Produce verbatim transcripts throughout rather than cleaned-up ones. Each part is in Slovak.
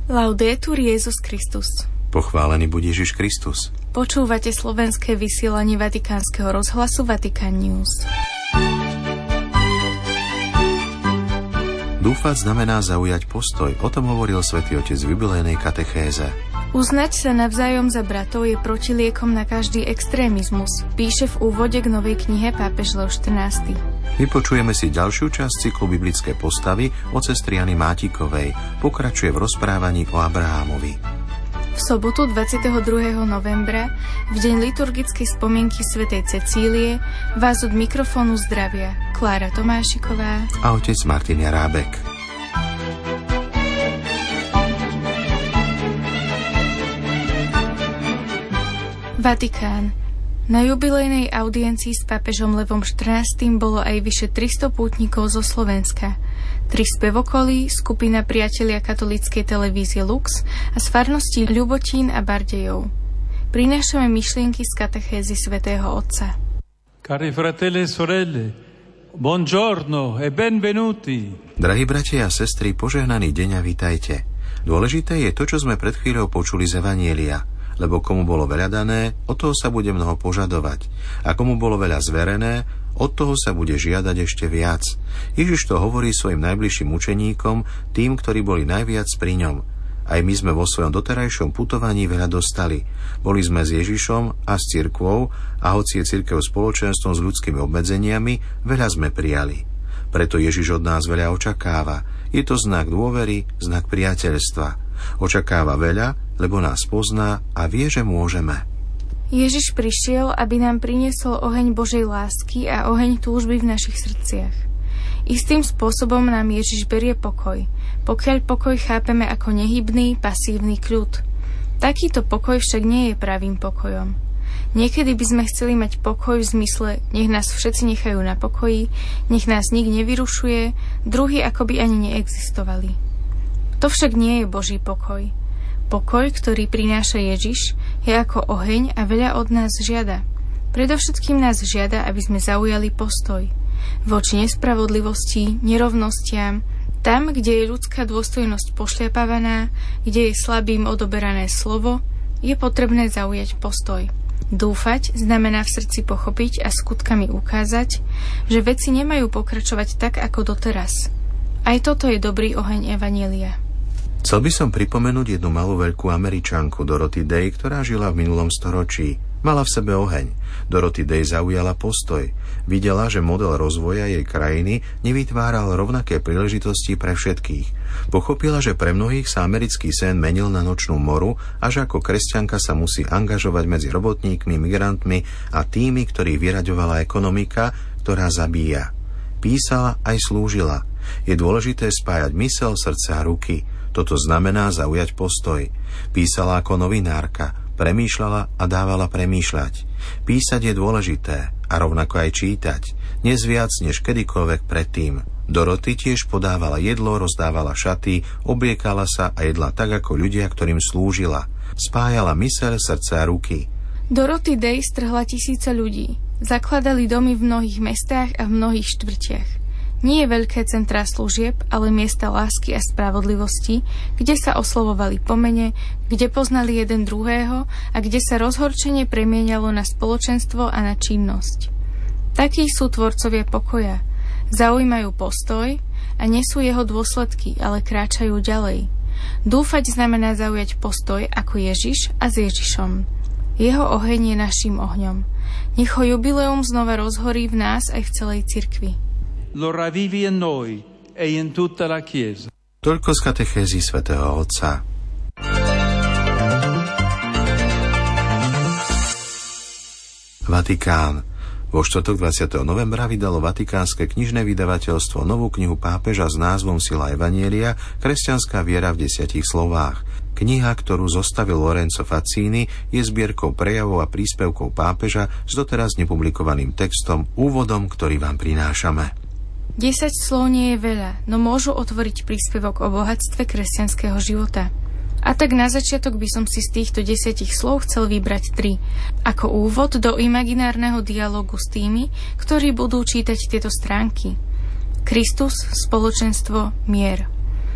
Laudetur Jesus Christus. Pochválený buď Ježiš Kristus. Počúvate slovenské vysielanie Vatikánskeho rozhlasu Vatikan News. Dúfať znamená zaujať postoj, o tom hovoril svätý Otec v jubilejnej katechéze. Uznať sa navzájom za bratov je protiliekom na každý extrémizmus, píše v úvode k novej knihe pápež Leo štrnásty. Vypočujeme si ďalšiu časť cyklu Biblické postavy od sestry Jany Mátikovej. Pokračuje v rozprávaní o Abrahámovi. V sobotu dvadsiateho druhého novembra, v deň liturgickej spomienky svätej Cecílie, vás od mikrofónu zdravia Klára Tomášiková a otec Martin Jarábek. Vatikán. Na jubilejnej audiencii s pápežom Levom štrnástym bolo aj vyše tristo pútnikov zo Slovenska. Tri spevokolí, skupina priatelia katolíckej televízie Lux a z farností Ľubotín a Bardejov. Prinášame myšlienky z katechézy svätého Otca. Cari fratelli e sorelle, buongiorno e benvenuti. Drahí bratia a sestry, požehnaný deň a vitajte. Dôležité je to, čo sme pred chvíľou počuli z Evanjelia. Lebo komu bolo veľa dané, od toho sa bude mnoho požadovať. A komu bolo veľa zverené, od toho sa bude žiadať ešte viac. Ježiš to hovorí svojim najbližším učeníkom, tým, ktorí boli najviac pri ňom. Aj my sme vo svojom doterajšom putovaní veľa dostali. Boli sme s Ježišom a s cirkvou, a hoci je cirkev spoločenstvom s ľudskými obmedzeniami, veľa sme prijali. Preto Ježiš od nás veľa očakáva. Je to znak dôvery, znak priateľstva. Očakáva veľa, lebo nás pozná a vie, že môžeme. Ježiš prišiel, aby nám priniesol oheň Božej lásky a oheň túžby v našich srdciach. Istým spôsobom nám Ježiš berie pokoj, pokiaľ pokoj chápeme ako nehybný, pasívny kľud. Takýto pokoj však nie je pravým pokojom. Niekedy by sme chceli mať pokoj v zmysle, nech nás všetci nechajú na pokoji, nech nás nik nevyrušuje, druhí akoby ani neexistovali. To však nie je Boží pokoj. Pokoj, ktorý prináša Ježiš, je ako oheň a veľa od nás žiada. Predovšetkým nás žiada, aby sme zaujali postoj. Voči nespravodlivosti, nerovnostiam, tam, kde je ľudská dôstojnosť pošliapávaná, kde je slabým odoberané slovo, je potrebné zaujať postoj. Dúfať znamená v srdci pochopiť a skutkami ukázať, že veci nemajú pokračovať tak, ako doteraz. Aj toto je dobrý oheň Evanjelia. Chcel by som pripomenúť jednu malú veľkú Američanku, Dorothy Day, ktorá žila v minulom storočí. Mala v sebe oheň. Dorothy Day zaujala postoj. Videla, že model rozvoja jej krajiny nevytváral rovnaké príležitosti pre všetkých. Pochopila, že pre mnohých sa americký sen menil na nočnú moru a že ako kresťanka sa musí angažovať medzi robotníkmi, migrantmi a tými, ktorých vyraďovala ekonomika, ktorá zabíja. Písala aj slúžila. Je dôležité spájať myseľ, srdce a ruky. Toto znamená zaujať postoj. Písala ako novinárka, premýšľala a dávala premýšľať. Písať je dôležité a rovnako aj čítať. Dnes viac než kedykoľvek predtým. Dorothy tiež podávala jedlo, rozdávala šaty, obliekala sa a jedla tak ako ľudia, ktorým slúžila. Spájala myseľ, srdce a ruky. Dorothy Day strhla tisíce ľudí. Zakladali domy v mnohých mestách a v mnohých štvrtiach. Nie je veľké centrá služieb, ale miesta lásky a spravodlivosti, kde sa oslovovali po mene, kde poznali jeden druhého a kde sa rozhorčenie premieňalo na spoločenstvo a na činnosť. Takí sú tvorcovia pokoja. Zaujímajú postoj a nesú jeho dôsledky, ale kráčajú ďalej. Dúfať znamená zaujať postoj ako Ježiš a s Ježišom. Jeho oheň je naším ohňom. Nech ho jubileum znova rozhorí v nás aj v celej cirkvi. Lo ravivi in noi e in tutta la Chiesa. Toľko z katechézy svätého Otca. Vatikán. Vo štvrtok dvadsiateho novembra vydalo vatikánske knižné vydavateľstvo novú knihu pápeža s názvom Sila Evanjelia, kresťanská viera v desiatich slovách. Kniha, ktorú zostavil Lorenzo Fazzini, je zbierkou prejavov a príspevkov pápeža s doteraz nepublikovaným textom, úvodom, ktorý vám prinášame. Desať slov nie je veľa, no môžu otvoriť príspevok o bohatstve kresťanského života. A tak na začiatok by som si z týchto desiatich slov chcel vybrať tri, ako úvod do imaginárneho dialógu s tými, ktorí budú čítať tieto stránky. Kristus, spoločenstvo, mier.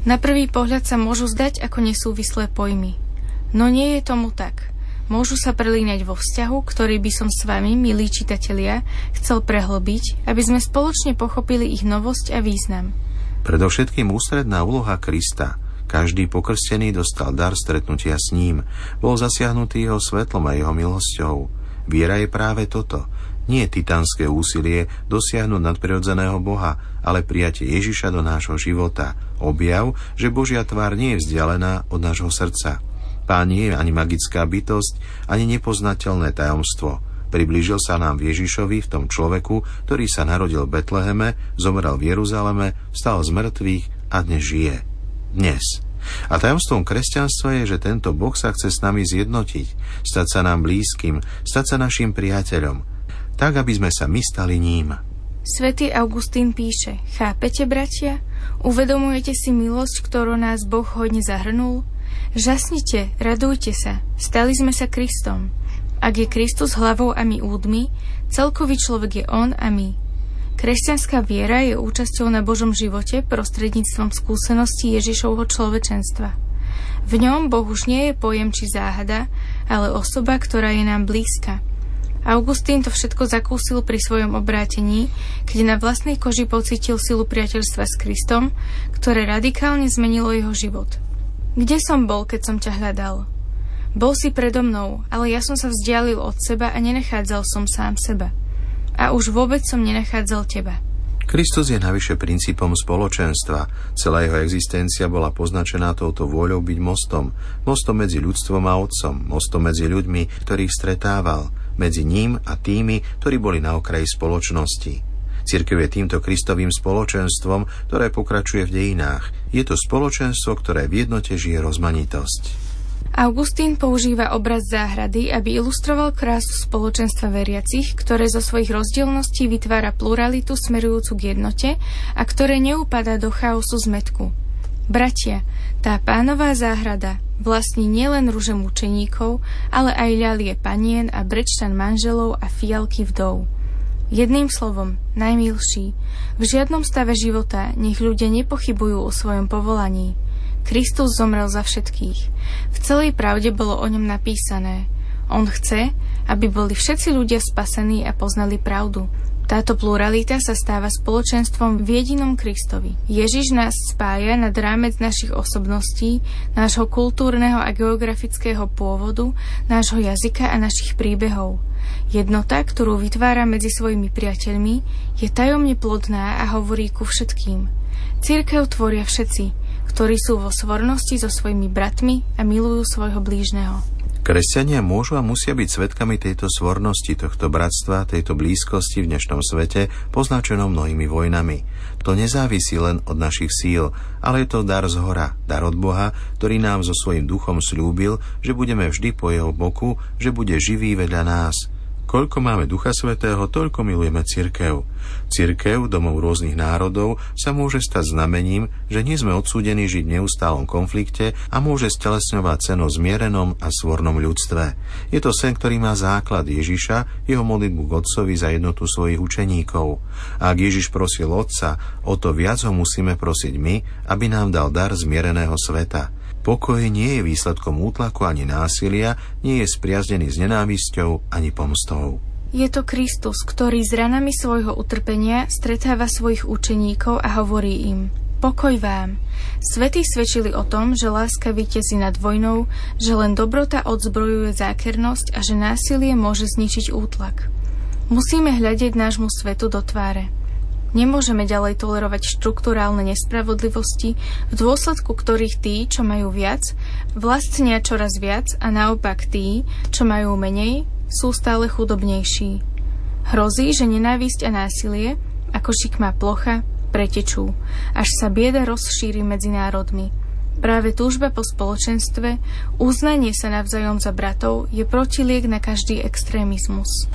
Na prvý pohľad sa môžu zdať ako nesúvislé pojmy. No nie je tomu tak. Môžu sa prelínať vo vzťahu, ktorý by som s vami, milí čitatelia, chcel prehlbiť, aby sme spoločne pochopili ich novosť a význam. Predovšetkým ústredná úloha Krista. Každý pokrstený dostal dar stretnutia s ním, bol zasiahnutý jeho svetlom a jeho milosťou. Viera je práve toto. Nie titánske úsilie dosiahnuť nadprirodzeného Boha, ale prijatie Ježiša do nášho života. Objav, že Božia tvár nie je vzdialená od nášho srdca. Pán nie je ani magická bytosť, ani nepoznateľné tajomstvo. Priblížil sa nám v Ježišovi, v tom človeku, ktorý sa narodil v Betleheme, zomrel v Jeruzaleme, vstal z mŕtvych a dnes žije. Dnes. A tajomstvom kresťanstva je, že tento Boh sa chce s nami zjednotiť, stať sa nám blízkym, stať sa našim priateľom, tak, aby sme sa my stali ním. Svätý Augustín píše: Chápete, bratia? Uvedomujete si milosť, ktorú nás Boh hodne zahrnul? Žasnite, radujte sa, stali sme sa Kristom. Ak je Kristus hlavou a my údmi, celkový človek je on a my. Kresťanská viera je účasťou na Božom živote prostredníctvom skúsenosti Ježišovho človečenstva. V ňom Boh už nie je pojem či záhada, ale osoba, ktorá je nám blízka. Augustín to všetko zakúsil pri svojom obrátení, keď na vlastnej koži pocítil silu priateľstva s Kristom, ktoré radikálne zmenilo jeho život. Kde som bol, keď som ťa hľadal? Bol si predo mnou, ale ja som sa vzdialil od seba a nenachádzal som sám seba. A už vôbec som nenachádzal teba. Kristus je navyše princípom spoločenstva. Celá jeho existencia bola poznačená touto vôľou byť mostom. Mostom medzi ľudstvom a Otcom. Mostom medzi ľuďmi, ktorých stretával. Medzi ním a tými, ktorí boli na okraji spoločnosti. Cirkev je týmto Kristovým spoločenstvom, ktoré pokračuje v dejinách. Je to spoločenstvo, ktoré v jednote žije rozmanitosť. Augustín používa obraz záhrady, aby ilustroval krásu spoločenstva veriacich, ktoré zo svojich rozdielností vytvára pluralitu smerujúcu k jednote a ktoré neupadá do chaosu zmätku. Bratia, tá Pánová záhrada vlastní nielen ruže mučeníkov, ale aj ľalie panien a brečtan manželov a fialky vdov. Jedným slovom, najmilší, v žiadnom stave života nech ľudia nepochybujú o svojom povolaní. Kristus zomrel za všetkých. V celej pravde bolo o ňom napísané: On chce, aby boli všetci ľudia spasení a poznali pravdu. Táto pluralita sa stáva spoločenstvom v jedinom Kristovi. Ježiš nás spája nad rámec našich osobností, nášho kultúrneho a geografického pôvodu, nášho jazyka a našich príbehov. Jednota, ktorú vytvára medzi svojimi priateľmi, je tajomne plodná a hovorí ku všetkým. Cirkev tvoria všetci, ktorí sú vo svornosti so svojimi bratmi a milujú svojho blížneho. Kresťania môžu a musia byť svedkami tejto svornosti, tohto bratstva, tejto blízkosti v dnešnom svete, poznačenom mnohými vojnami. To nezávisí len od našich síl, ale je to dar zhora, dar od Boha, ktorý nám so svojím duchom sľúbil, že budeme vždy po jeho boku, že bude živý vedľa nás. Koľko máme Ducha Svätého, toľko milujeme cirkev. Cirkev, domov rôznych národov, sa môže stať znamením, že nie sme odsúdení žiť v neustálom konflikte a môže stelesňovať sen o zmierenom a svornom ľudstve. Je to sen, ktorý má základ Ježiša, jeho modlitbu k Otcovi za jednotu svojich učeníkov. A ak Ježiš prosil Otca, o to viac ho musíme prosiť my, aby nám dal dar zmiereného sveta. Pokoj nie je výsledkom útlaku ani násilia, nie je spriaznený s nenávisťou ani pomstou. Je to Kristus, ktorý s ranami svojho utrpenia stretáva svojich učeníkov a hovorí im: Pokoj vám. Svätí svedčili o tom, že láska víťazí nad vojnou, že len dobrota odzbrojuje zákernosť a že násilie môže zničiť útlak. Musíme hľadiť nášmu svetu do tváre. Nemôžeme ďalej tolerovať štrukturálne nespravodlivosti, v dôsledku ktorých tí, čo majú viac, vlastnia čoraz viac a naopak tí, čo majú menej, sú stále chudobnejší. Hrozí, že nenávisť a násilie, ako šikmá plocha, pretečú, až sa bieda rozšíri medzi národmi. Práve túžba po spoločenstve, uznanie sa navzájom za bratov je protiliek na každý extrémizmus.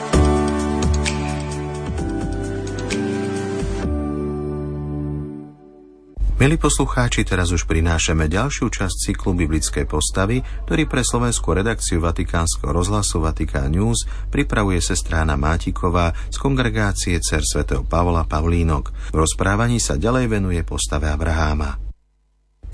Milí poslucháči, teraz už prinášame ďalšiu časť cyklu Biblické postavy, ktorý pre slovenskú redakciu Vatikánskeho rozhlasu Vatikán News pripravuje sestra Anna Mátiková z kongregácie Dcer. sv. Pavla Pavlínok. V rozprávaní sa ďalej venuje postave Abraháma.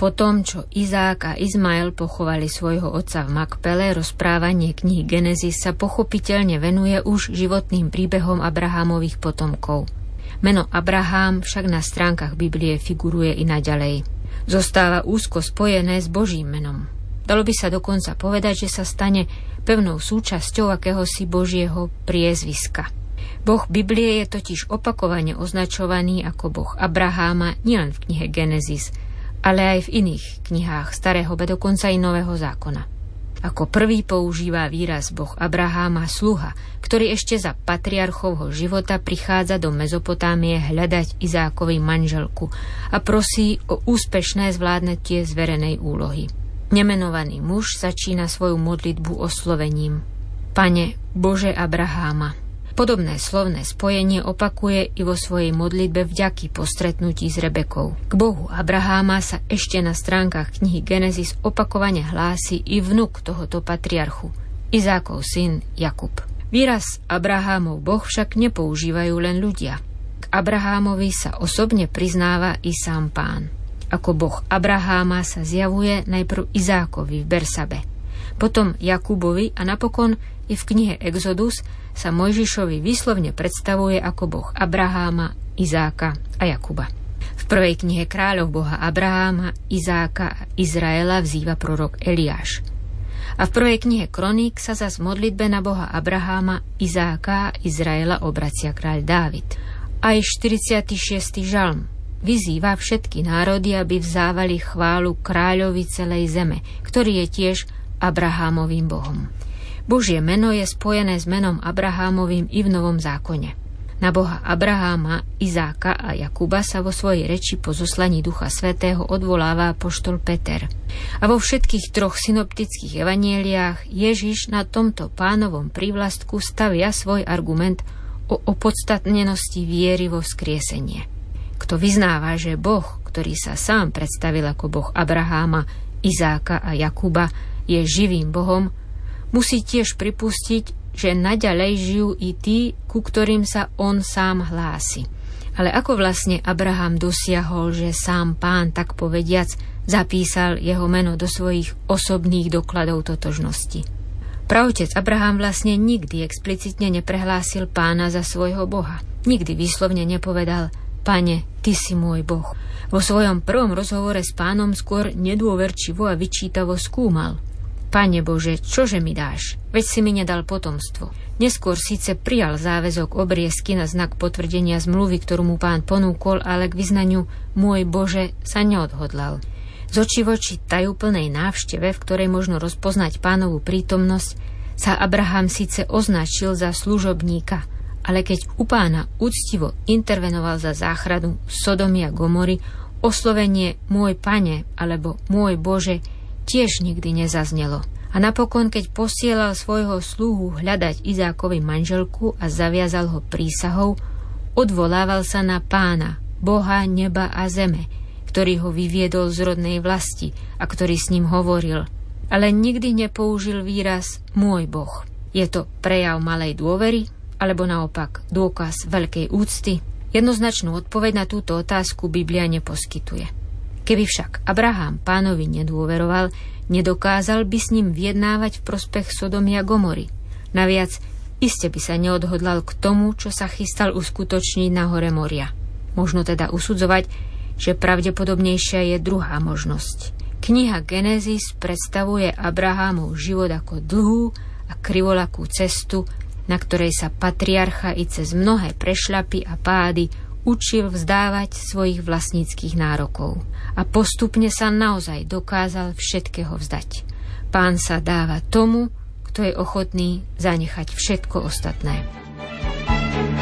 Po tom, čo Izák a Izmael pochovali svojho otca v Makpele, rozprávanie knihy Genesis sa pochopiteľne venuje už životným príbehom Abrahámových potomkov. Meno Abrahám však na stránkach Biblie figuruje i naďalej. Zostáva úzko spojené s Božím menom. Dalo by sa dokonca povedať, že sa stane pevnou súčasťou akéhosi Božieho priezviska. Boh Biblie je totiž opakovane označovaný ako Boh Abraháma nielen v knihe Genesis, ale aj v iných knihách Starého, ba dokonca i Nového zákona. Ako prvý používa výraz Boh Abraháma sluha, ktorý ešte za patriarchovho života prichádza do Mezopotámie hľadať Izákovi manželku a prosí o úspešné zvládnutie zverenej úlohy. Nemenovaný muž začína svoju modlitbu oslovením: Pane Bože Abraháma. Podobné slovné spojenie opakuje i vo svojej modlitbe vďaky po stretnutí s Rebekou. K Bohu Abraháma sa ešte na stránkach knihy Genesis opakovane hlási i vnuk tohoto patriarchu, Izákov syn Jakub. Výraz Abrahámov Boh však nepoužívajú len ľudia. K Abrahámovi sa osobne priznáva i sám Pán. Ako Boh Abraháma sa zjavuje najprv Izákovi v Bersabe, potom Jakubovi a napokon i v knihe Exodus sa Mojžišovi výslovne predstavuje ako Boh Abraháma, Izáka a Jakuba. V prvej knihe Kráľov Boha Abraháma, Izáka a Izraela vzýva prorok Eliáš. A v prvej knihe Kroník sa zas v modlitbe na Boha Abraháma, Izáka a Izraela obracia kráľ Dávid. Aj štyridsiaty šiesty žalm vyzýva všetky národy, aby vzávali chválu kráľovi celej zeme, ktorý je tiež Abrahámovým Bohom. Božie meno je spojené s menom Abrahámovým i v Novom zákone. Na Boha Abraháma, Izáka a Jakuba sa vo svojej reči po zoslaní Ducha Svätého odvoláva apoštol Peter. A vo všetkých troch synoptických evanieliách Ježiš na tomto Pánovom prívlastku stavia svoj argument o opodstatnenosti viery vo vzkriesenie. Kto vyznáva, že Boh, ktorý sa sám predstavil ako Boh Abraháma, Izáka a Jakuba, je živým Bohom, musí tiež pripustiť, že naďalej žijú i tí, ku ktorým sa on sám hlási. Ale ako vlastne Abraham dosiahol, že sám Pán, tak povediac, zapísal jeho meno do svojich osobných dokladov totožnosti? Praotec Abraham vlastne nikdy explicitne neprehlásil Pána za svojho Boha. Nikdy výslovne nepovedal: Pane, ty si môj Boh. Vo svojom prvom rozhovore s Pánom skôr nedôverčivo a vyčítavo skúmal: Pane Bože, čože mi dáš? Veď si mi nedal potomstvo. Neskôr síce prijal záväzok obriezky na znak potvrdenia zmluvy, ktorú mu Pán ponúkol, ale k vyznaniu môj Bože sa neodhodlal. Z očí v oči tajúplnej návšteve, v ktorej možno rozpoznať Pánovu prítomnosť, sa Abraham síce označil za služobníka, ale keď u Pána úctivo intervenoval za záchranu Sodomy a Gomory, oslovenie môj Pane alebo môj Bože tiež nikdy nezaznelo. A napokon, keď posielal svojho sluhu hľadať Izákovi manželku a zaviazal ho prísahou, odvolával sa na Pána, Boha neba a zeme, ktorý ho vyviedol z rodnej vlasti a ktorý s ním hovoril. Ale nikdy nepoužil výraz môj Boh. Je to prejav malej dôvery, alebo naopak dôkaz veľkej úcty? Jednoznačnú odpoveď na túto otázku Biblia neposkytuje. Keby však Abraham Pánovi nedôveroval, nedokázal by s ním vyjednávať v prospech Sodomy a Gomory. Naviac, iste by sa neodhodlal k tomu, čo sa chystal uskutočniť na hore Moria. Možno teda usudzovať, že pravdepodobnejšia je druhá možnosť. Kniha Genesis predstavuje Abrahamov život ako dlhú a krivolakú cestu, na ktorej sa patriarcha i cez mnohé prešľapy a pády učil vzdávať svojich vlastníckych nárokov. A postupne sa naozaj dokázal všetkého vzdať. Pán sa dáva tomu, kto je ochotný zanechať všetko ostatné.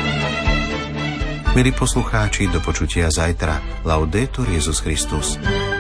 Milí poslucháči, do počutia zajtra. Laudetur Jesus Christus.